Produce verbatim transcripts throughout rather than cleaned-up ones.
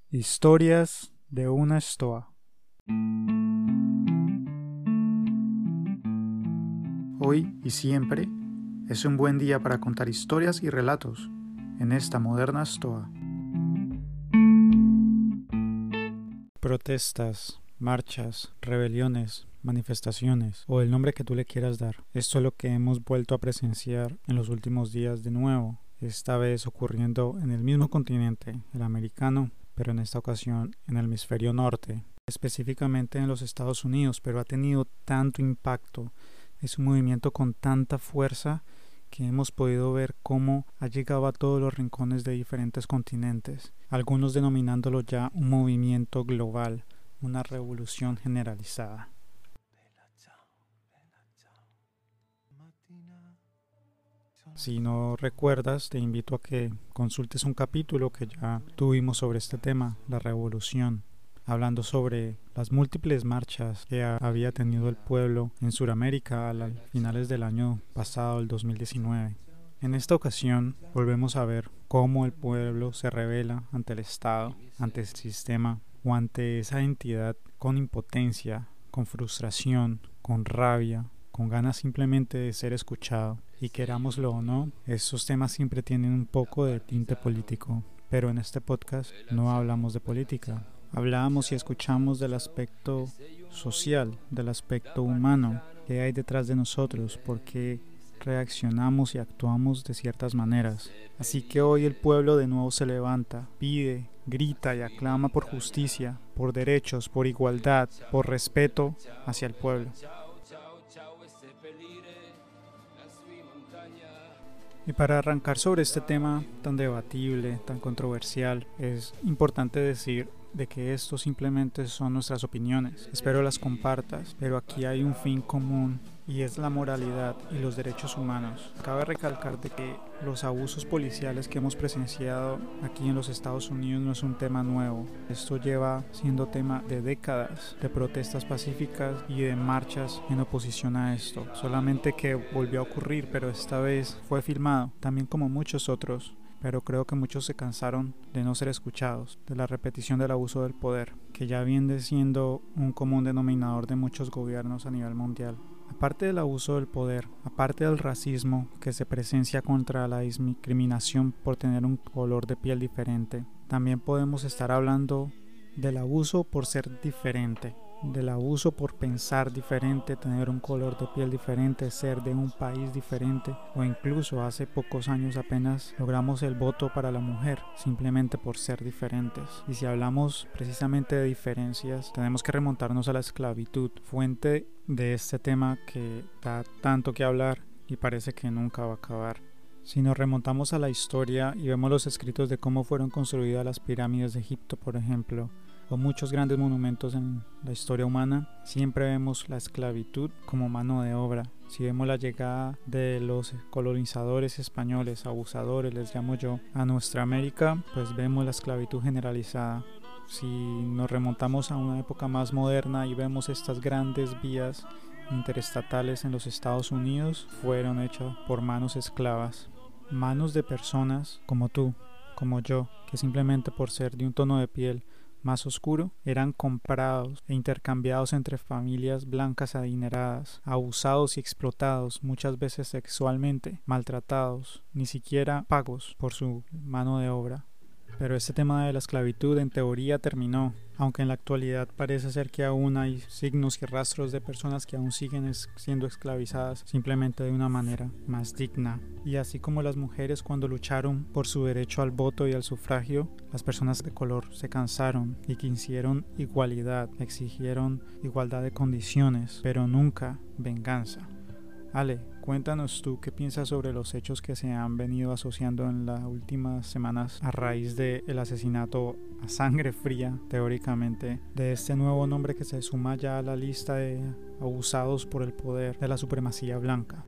Historias de una estoa. Hoy y siempre es un buen día para contar historias y relatos en esta moderna estoa. Protestas, marchas, rebeliones, manifestaciones o el nombre que tú le quieras dar. Esto es lo que hemos vuelto a presenciar en los últimos días de nuevo, esta vez ocurriendo en el mismo continente, el americano, pero en esta ocasión en el hemisferio norte, específicamente en los Estados Unidos, pero ha tenido tanto impacto, es un movimiento con tanta fuerza que hemos podido ver cómo ha llegado a todos los rincones de diferentes continentes, algunos denominándolo ya un movimiento global, una revolución generalizada. Si no recuerdas, te invito a que consultes un capítulo que ya tuvimos sobre este tema, la revolución, hablando sobre las múltiples marchas que había tenido el pueblo en Sudamérica a finales del año pasado, el dos mil diecinueve. En esta ocasión volvemos a ver cómo el pueblo se rebela ante el Estado, ante el sistema o ante esa entidad con impotencia, con frustración, con rabia, con ganas simplemente de ser escuchado. Y querámoslo o no, estos temas siempre tienen un poco de tinte político, pero en este podcast no hablamos de política. Hablamos y escuchamos del aspecto social, del aspecto humano que hay detrás de nosotros, por qué reaccionamos y actuamos de ciertas maneras. Así que hoy el pueblo de nuevo se levanta, pide, grita y aclama por justicia, por derechos, por igualdad, por respeto hacia el pueblo. Y para arrancar sobre este tema tan debatible, tan controversial, es importante decir de que esto simplemente son nuestras opiniones. Espero las compartas, pero aquí hay un fin común y es la moralidad y los derechos humanos. Cabe recalcar de que los abusos policiales que hemos presenciado aquí en los Estados Unidos no es un tema nuevo. Esto lleva siendo tema de décadas de protestas pacíficas y de marchas en oposición a esto. Solamente que volvió a ocurrir, pero esta vez fue filmado, también como muchos otros. Pero creo que muchos se cansaron de no ser escuchados, de la repetición del abuso del poder, que ya viene siendo un común denominador de muchos gobiernos a nivel mundial. Aparte del abuso del poder, aparte del racismo que se presencia contra la discriminación por tener un color de piel diferente, también podemos estar hablando del abuso por ser diferente, del abuso por pensar diferente, tener un color de piel diferente, ser de un país diferente, o incluso hace pocos años apenas logramos el voto para la mujer simplemente por ser diferentes. Y si hablamos precisamente de diferencias, tenemos que remontarnos a la esclavitud, fuente de este tema que da tanto que hablar y parece que nunca va a acabar. Si nos remontamos a la historia y vemos los escritos de cómo fueron construidas las pirámides de Egipto, por ejemplo, o muchos grandes monumentos en la historia humana, siempre vemos la esclavitud como mano de obra. Si vemos la llegada de los colonizadores españoles, abusadores les llamo yo, a nuestra América, pues vemos la esclavitud generalizada. Si nos remontamos a una época más moderna y vemos estas grandes vías interestatales en los Estados Unidos, fueron hechas por manos esclavas, manos de personas como tú, como yo, que simplemente por ser de un tono de piel más oscuro, eran comprados e intercambiados entre familias blancas adineradas, abusados y explotados, muchas veces sexualmente, maltratados, ni siquiera pagos por su mano de obra. Pero este tema de la esclavitud en teoría terminó, aunque en la actualidad parece ser que aún hay signos y rastros de personas que aún siguen siendo esclavizadas simplemente de una manera más digna. Y así como las mujeres cuando lucharon por su derecho al voto y al sufragio, las personas de color se cansaron y quisieron igualdad, exigieron igualdad de condiciones, pero nunca venganza. Ale, cuéntanos tú qué piensas sobre los hechos que se han venido asociando en las últimas semanas a raíz del asesinato a sangre fría, teóricamente, de este nuevo nombre que se suma ya a la lista de abusados por el poder de la supremacía blanca.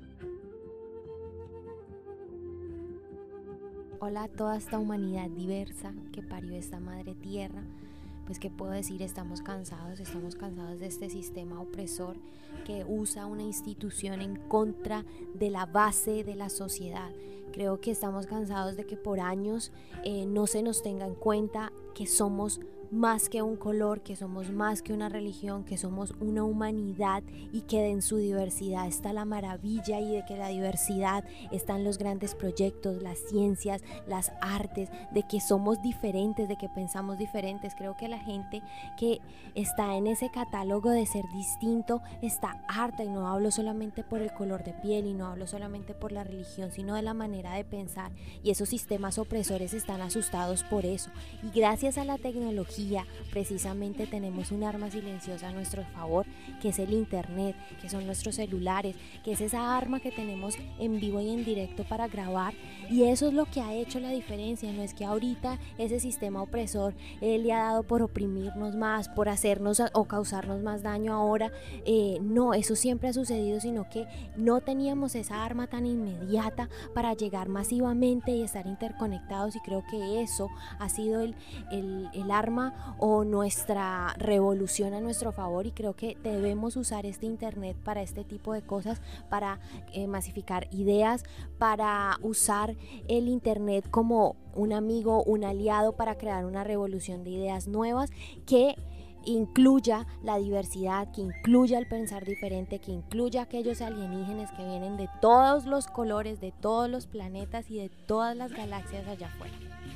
Hola a toda esta humanidad diversa que parió esta madre tierra. Pues qué puedo decir, estamos cansados, estamos cansados de este sistema opresor que usa una institución en contra de la base de la sociedad. Creo que estamos cansados de que por años eh, no se nos tenga en cuenta que somos más que un color, que somos más que una religión, que somos una humanidad y que en su diversidad está la maravilla y de que la diversidad están los grandes proyectos, las ciencias, las artes, de que somos diferentes, de que pensamos diferentes. Creo que la gente que está en ese catálogo de ser distinto está harta, y no hablo solamente por el color de piel y no hablo solamente por la religión, sino de la manera de pensar, y esos sistemas opresores están asustados por eso. Y gracias a la tecnología precisamente tenemos un arma silenciosa a nuestro favor, que es el internet, que son nuestros celulares, que es esa arma que tenemos en vivo y en directo para grabar, y eso es lo que ha hecho la diferencia. No es que ahorita ese sistema opresor eh, le ha dado por oprimirnos más, por hacernos o causarnos más daño ahora, eh, no, eso siempre ha sucedido, sino que no teníamos esa arma tan inmediata para llegar masivamente y estar interconectados, y creo que eso ha sido el, el, el arma o nuestra revolución a nuestro favor, y creo que debemos usar este internet para este tipo de cosas, para eh, masificar ideas, para usar el internet como un amigo, un aliado para crear una revolución de ideas nuevas que incluya la diversidad, que incluya el pensar diferente, que incluya aquellos alienígenas que vienen de todos los colores, de todos los planetas y de todas las galaxias allá afuera.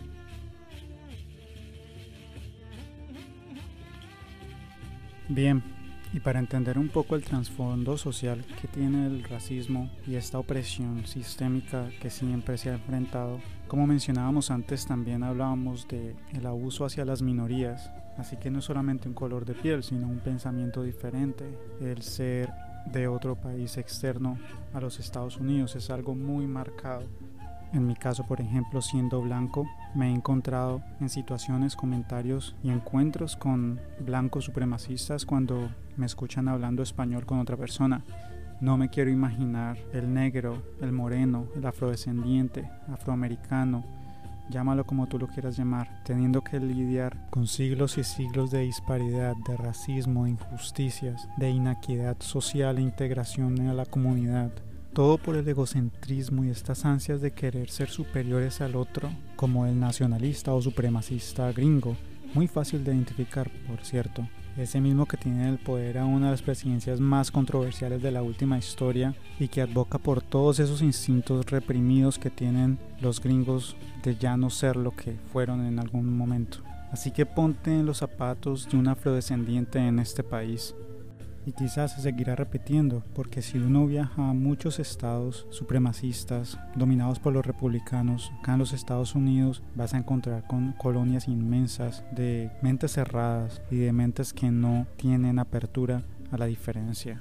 Bien, y para entender un poco el trasfondo social que tiene el racismo y esta opresión sistémica que siempre se ha enfrentado, como mencionábamos antes, también hablábamos de el abuso hacia las minorías, así que no es solamente un color de piel, sino un pensamiento diferente. El ser de otro país externo a los Estados Unidos es algo muy marcado. En mi caso, por ejemplo, siendo blanco, me he encontrado en situaciones, comentarios y encuentros con blancos supremacistas cuando me escuchan hablando español con otra persona. No me quiero imaginar el negro, el moreno, el afrodescendiente, afroamericano, llámalo como tú lo quieras llamar, teniendo que lidiar con siglos y siglos de disparidad, de racismo, de injusticias, de inequidad social e integración a la comunidad. Todo por el egocentrismo y estas ansias de querer ser superiores al otro, como el nacionalista o supremacista gringo, muy fácil de identificar, por cierto. Ese mismo que tiene el poder a una de las presidencias más controversiales de la última historia y que advoca por todos esos instintos reprimidos que tienen los gringos de ya no ser lo que fueron en algún momento. Así que ponte en los zapatos de un afrodescendiente en este país. Y quizás se seguirá repitiendo, porque si uno viaja a muchos estados supremacistas dominados por los republicanos, acá en los Estados Unidos vas a encontrar con colonias inmensas de mentes cerradas y de mentes que no tienen apertura a la diferencia.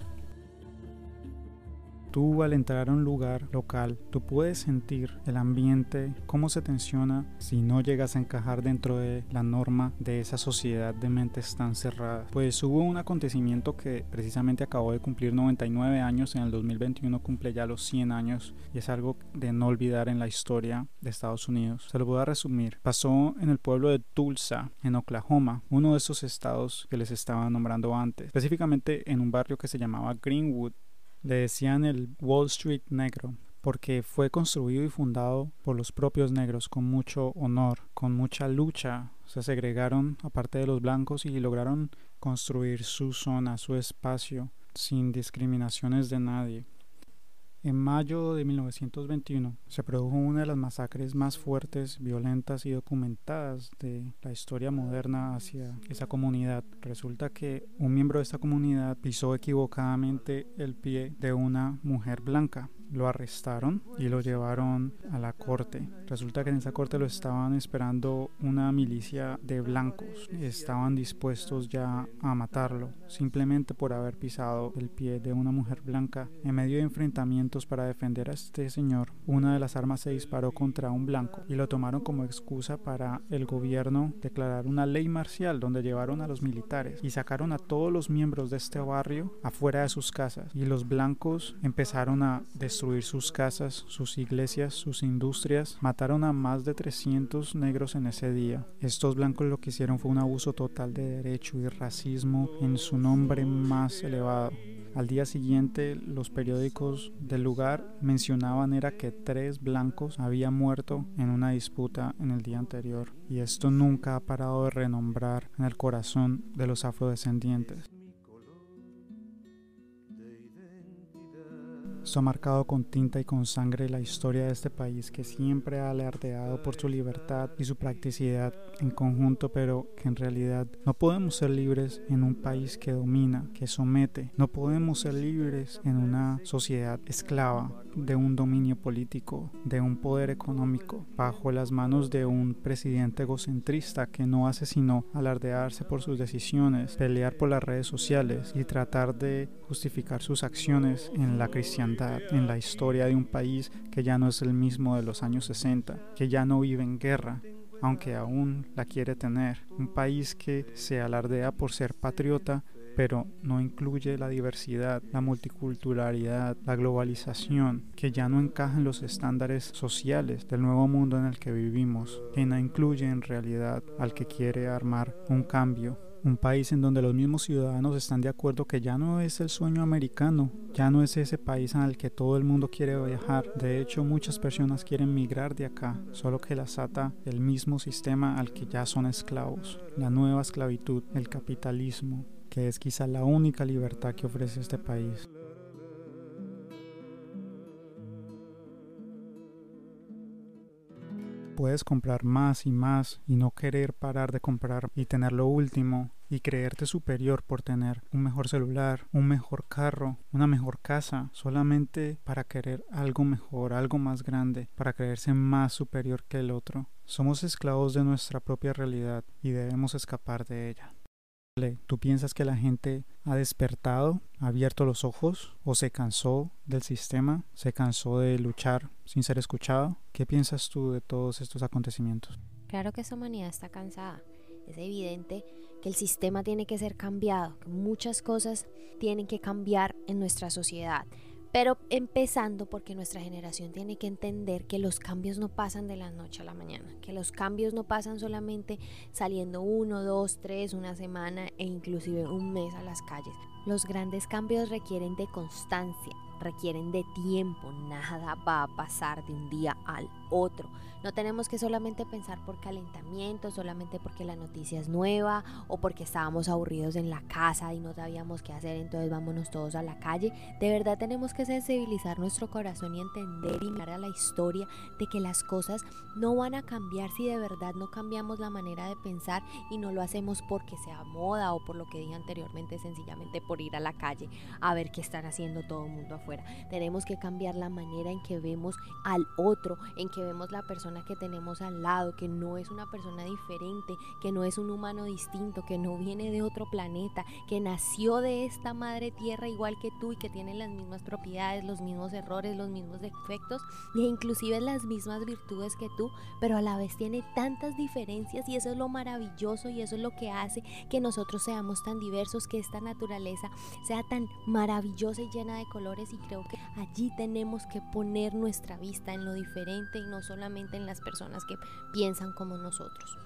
Tú, al entrar a un lugar local, tú puedes sentir el ambiente, cómo se tensiona si no llegas a encajar dentro de la norma de esa sociedad de mentes tan cerradas. Pues hubo un acontecimiento que precisamente acabó de cumplir noventa y nueve años, en el dos mil veintiuno cumple ya los cien años, y es algo de no olvidar en la historia de Estados Unidos. Se lo voy a resumir. Pasó en el pueblo de Tulsa, en Oklahoma, uno de esos estados que les estaba nombrando antes, específicamente en un barrio que se llamaba Greenwood. Le decían el Wall Street negro porque fue construido y fundado por los propios negros con mucho honor, con mucha lucha. Se segregaron aparte de los blancos y lograron construir su zona, su espacio, sin discriminaciones de nadie. En mayo de mil novecientos veintiuno se produjo una de las masacres más fuertes, violentas y documentadas de la historia moderna hacia esa comunidad. Resulta que un miembro de esta comunidad pisó equivocadamente el pie de una mujer blanca. Lo arrestaron y lo llevaron a la corte. Resulta que en esa corte lo estaban esperando una milicia de blancos. Estaban dispuestos ya a matarlo, simplemente por haber pisado el pie de una mujer blanca. En medio de enfrentamientos para defender a este señor, una de las armas se disparó contra un blanco y lo tomaron como excusa para el gobierno declarar una ley marcial, donde llevaron a los militares y sacaron a todos los miembros de este barrio afuera de sus casas, y los blancos empezaron a destruir sus casas, sus iglesias, sus industrias. Mataron a más de trescientos negros en ese día. Estos blancos lo que hicieron fue un abuso total de derecho y racismo en su nombre más elevado. Al día siguiente, los periódicos del lugar mencionaban era que tres blancos habían muerto en una disputa en el día anterior, y esto nunca ha parado de renombrar en el corazón de los afrodescendientes. Esto ha marcado con tinta y con sangre la historia de este país, que siempre ha alardeado por su libertad y su practicidad en conjunto, pero que en realidad no podemos ser libres en un país que domina, que somete. No podemos ser libres en una sociedad esclava de un dominio político, de un poder económico, bajo las manos de un presidente egocentrista que no hace sino alardearse por sus decisiones, pelear por las redes sociales y tratar de justificar sus acciones en la cristiandad, en la historia de un país que ya no es el mismo de los años sesenta, que ya no vive en guerra, aunque aún la quiere tener. Un país que se alardea por ser patriota, pero no incluye la diversidad, la multiculturalidad, la globalización, que ya no encaja en los estándares sociales del nuevo mundo en el que vivimos, que no incluye en realidad al que quiere armar un cambio. Un país en donde los mismos ciudadanos están de acuerdo que ya no es el sueño americano, ya no es ese país al que todo el mundo quiere viajar. De hecho, muchas personas quieren migrar de acá, solo que las ata el mismo sistema al que ya son esclavos. La nueva esclavitud, el capitalismo, que es quizá la única libertad que ofrece este país. Puedes comprar más y más y no querer parar de comprar y tener lo último y creerte superior por tener un mejor celular, un mejor carro, una mejor casa, solamente para querer algo mejor, algo más grande, para creerse más superior que el otro. Somos esclavos de nuestra propia realidad y debemos escapar de ella. ¿Tú piensas que la gente ha despertado, ha abierto los ojos o se cansó del sistema, se cansó de luchar sin ser escuchado? ¿Qué piensas tú de todos estos acontecimientos? Claro que esta humanidad está cansada. Es evidente que el sistema tiene que ser cambiado, que muchas cosas tienen que cambiar en nuestra sociedad. Pero empezando porque nuestra generación tiene que entender que los cambios no pasan de la noche a la mañana, que los cambios no pasan solamente saliendo uno, dos, tres, una semana e inclusive un mes a las calles. Los grandes cambios requieren de constancia, requieren de tiempo, nada va a pasar de un día al otro. No tenemos que solamente pensar por calentamiento, solamente porque la noticia es nueva o porque estábamos aburridos en la casa y no sabíamos qué hacer, entonces vámonos todos a la calle. De verdad tenemos que sensibilizar nuestro corazón y entender y mirar a la historia de que las cosas no van a cambiar si de verdad no cambiamos la manera de pensar y no lo hacemos porque sea moda o por lo que dije anteriormente, sencillamente por ir a la calle a ver qué están haciendo todo el mundo afuera. Tenemos que cambiar la manera en que vemos al otro, en que vemos la persona que tenemos al lado, que no es una persona diferente, que no es un humano distinto, que no viene de otro planeta, que nació de esta madre tierra igual que tú y que tiene las mismas propiedades, los mismos errores, los mismos defectos e inclusive las mismas virtudes que tú, pero a la vez tiene tantas diferencias, y eso es lo maravilloso y eso es lo que hace que nosotros seamos tan diversos, que esta naturaleza sea tan maravillosa y llena de colores. Y creo que allí tenemos que poner nuestra vista en lo diferente y no solamente en las personas que piensan como nosotros.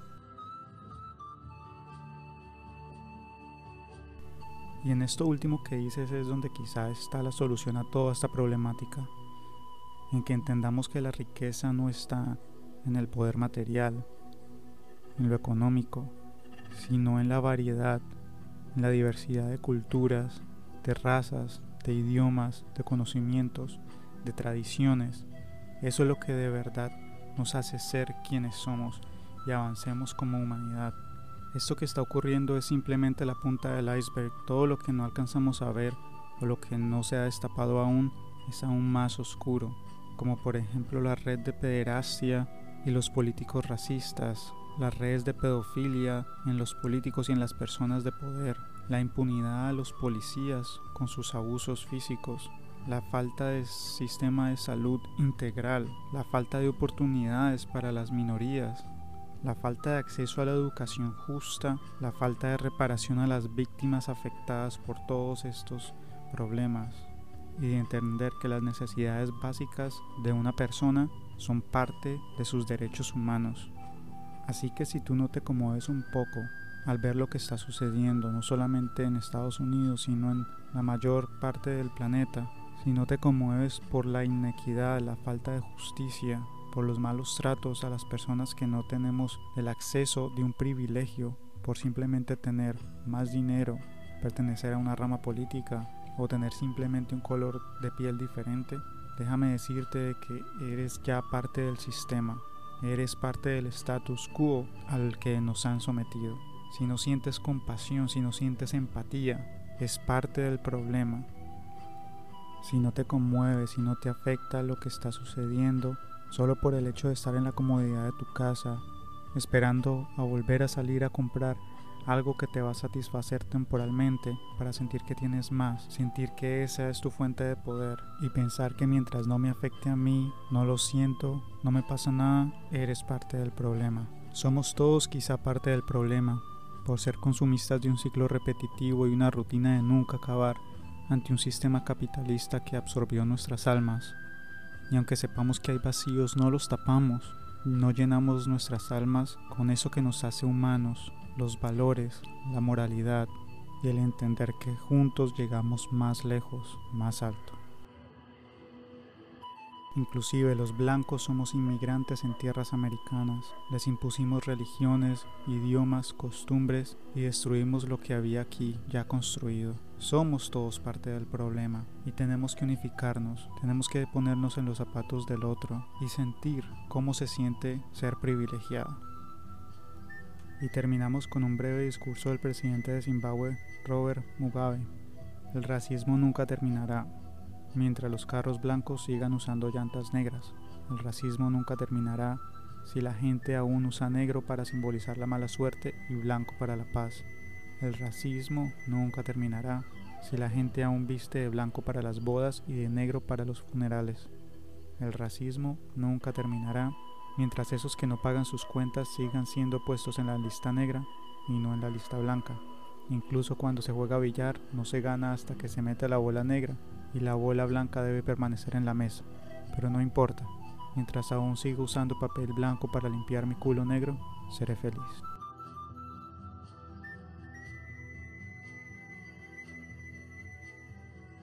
Y en esto último que dices es donde quizá está la solución a toda esta problemática, en que entendamos que la riqueza no está en el poder material, en lo económico, sino en la variedad, en la diversidad de culturas, de razas, de idiomas, de conocimientos, de tradiciones. Eso es lo que de verdad nos hace ser quienes somos y avancemos como humanidad. Esto que está ocurriendo es simplemente la punta del iceberg. Todo lo que no alcanzamos a ver o lo que no se ha destapado aún es aún más oscuro, como por ejemplo la red de pederastia y los políticos racistas, las redes de pedofilia en los políticos y en las personas de poder, la impunidad a los policías con sus abusos físicos, la falta de sistema de salud integral, la falta de oportunidades para las minorías, la falta de acceso a la educación justa, la falta de reparación a las víctimas afectadas por todos estos problemas, y de entender que las necesidades básicas de una persona son parte de sus derechos humanos. Así que si tú no te conmueves un poco al ver lo que está sucediendo, no solamente en Estados Unidos, sino en la mayor parte del planeta. Si no te conmueves por la inequidad, la falta de justicia, por los malos tratos a las personas que no tenemos el acceso de un privilegio, por simplemente tener más dinero, pertenecer a una rama política o tener simplemente un color de piel diferente, déjame decirte que eres ya parte del sistema, eres parte del status quo al que nos han sometido. Si no sientes compasión, si no sientes empatía, es parte del problema. Si no te conmueve, si no te afecta lo que está sucediendo, solo por el hecho de estar en la comodidad de tu casa, esperando a volver a salir a comprar algo que te va a satisfacer temporalmente para sentir que tienes más, sentir que esa es tu fuente de poder y pensar que mientras no me afecte a mí, no lo siento, no me pasa nada, eres parte del problema. Somos todos quizá parte del problema, por ser consumistas de un ciclo repetitivo y una rutina de nunca acabar ante un sistema capitalista que absorbió nuestras almas. Y aunque sepamos que hay vacíos, no los tapamos, no llenamos nuestras almas con eso que nos hace humanos, los valores, la moralidad y el entender que juntos llegamos más lejos, más alto. Inclusive los blancos somos inmigrantes en tierras americanas, les impusimos religiones, idiomas, costumbres y destruimos lo que había aquí ya construido. Somos todos parte del problema y tenemos que unificarnos, tenemos que ponernos en los zapatos del otro y sentir cómo se siente ser privilegiado. Y terminamos con un breve discurso del presidente de Zimbabue, Robert Mugabe. El racismo nunca terminará. Mientras los carros blancos sigan usando llantas negras, el racismo nunca terminará si la gente aún usa negro para simbolizar la mala suerte y blanco para la paz. El racismo nunca terminará si la gente aún viste de blanco para las bodas y de negro para los funerales. El racismo nunca terminará mientras esos que no pagan sus cuentas sigan siendo puestos en la lista negra y no en la lista blanca. Incluso cuando se juega billar no se gana hasta que se mete la bola negra y la bola blanca debe permanecer en la mesa. Pero no importa, mientras aún siga usando papel blanco para limpiar mi culo negro, seré feliz.